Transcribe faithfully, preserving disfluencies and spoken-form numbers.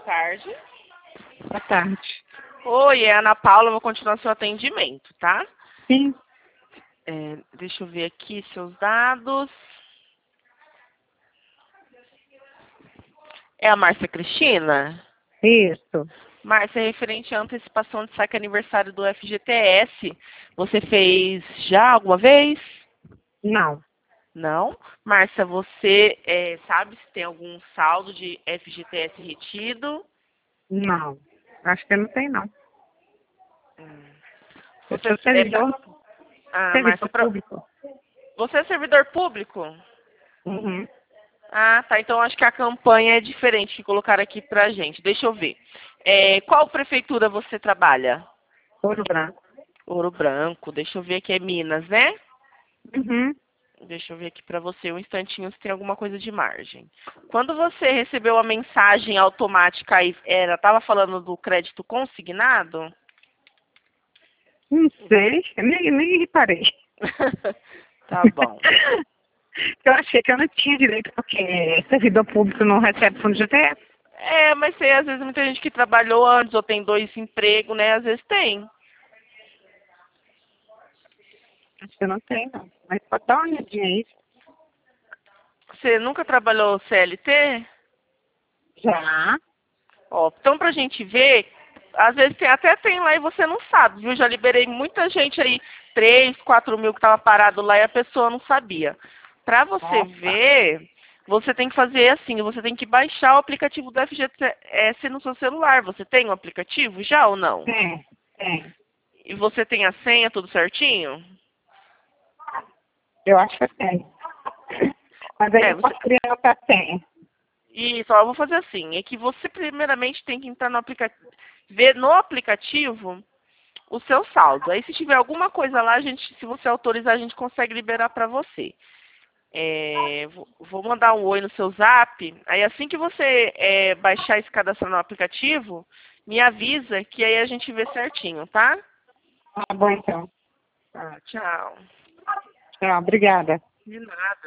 tarde. Boa tarde. Oi, é a Ana Paula, eu vou continuar seu atendimento, tá? Sim. É, deixa eu ver aqui seus dados. É a Márcia Cristina? Isso. Márcia, referente à antecipação de saque aniversário do F G T S, você fez já alguma vez? Não. Não? Márcia, você é, sabe se tem algum saldo de F G T S retido? Não. Acho que não tem, não. Hum. Eu Você sou é pra... servidor, Ah, Márcia, servidor pra... público. você é servidor público? Uhum. Ah, tá. Então acho que a campanha é diferente que colocaram aqui pra gente. Deixa eu ver. É, qual prefeitura você trabalha? Ouro branco. Ouro Branco. Deixa eu ver aqui, é Minas, né? Uhum. Deixa eu ver aqui pra você um instantinho se tem alguma coisa de margem. Quando você recebeu a mensagem automática aí, era, tava falando do crédito consignado? Não sei. Eu nem, nem reparei. Tá bom. Eu achei que eu não tinha direito, porque servidor público não recebe fundo de G T S. É, mas tem às vezes muita gente que trabalhou antes ou tem dois empregos, né? Às vezes tem. Acho que eu não tenho, não. Mas pode dar uma olhadinha aí. Você nunca trabalhou C L T? Já. Ó, então pra gente ver, às vezes tem, até tem lá e você não sabe, viu? Já liberei muita gente aí, três, quatro mil que tava parado lá e a pessoa não sabia. Pra você Opa. ver, você tem que fazer assim, você tem que baixar o aplicativo do F G T S no seu celular. Você tem o aplicativo já ou não? Tem. Tem. E você tem a senha, tudo certinho? Eu acho que tem. Mas aí É, eu você. posso criar outra senha. Isso, ó, eu vou fazer assim, é que você primeiramente tem que entrar no aplicativo, ver no aplicativo o seu saldo. Aí se tiver alguma coisa lá, a gente, se você autorizar, a gente consegue liberar para você. É, vou vou mandar um oi no seu zap. Aí assim que você é, baixar e se cadastrar no aplicativo, me avisa que aí a gente vê certinho, tá? Tá bom, então. Tá, tchau. Tchau, obrigada. De nada.